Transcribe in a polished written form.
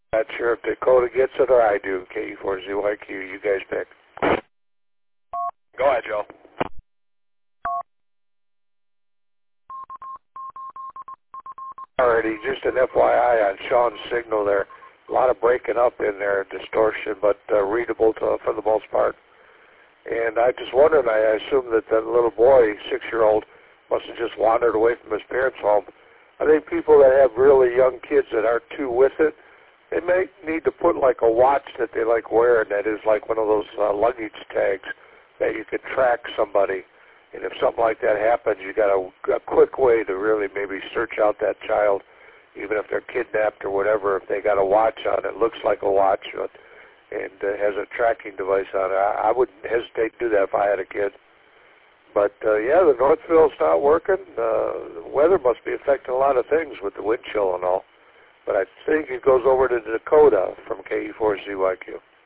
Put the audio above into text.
Not sure if Dakota gets it or I do. KE4ZYQ, you guys pick. Go ahead, Joe. Alrighty, just an FYI on Sean's signal there. A lot of breaking up in there, distortion, but readable for the most part. And I just wondered, I assumed that little boy, 6-year-old, must have just wandered away from his parents' home. I think people that have really young kids that aren't too with it, they may need to put like a watch that they like wearing that is like one of those luggage tags that you can track somebody. And if something like that happens, you got a quick way to really maybe search out that child, even if they're kidnapped or whatever. If they got a watch on it, looks like a watch, and has a tracking device on it, I wouldn't hesitate to do that if I had a kid. But yeah, the Northville's not working. The weather must be affecting a lot of things with the wind chill and all. But I think it goes over to Dakota from KE4ZYQ.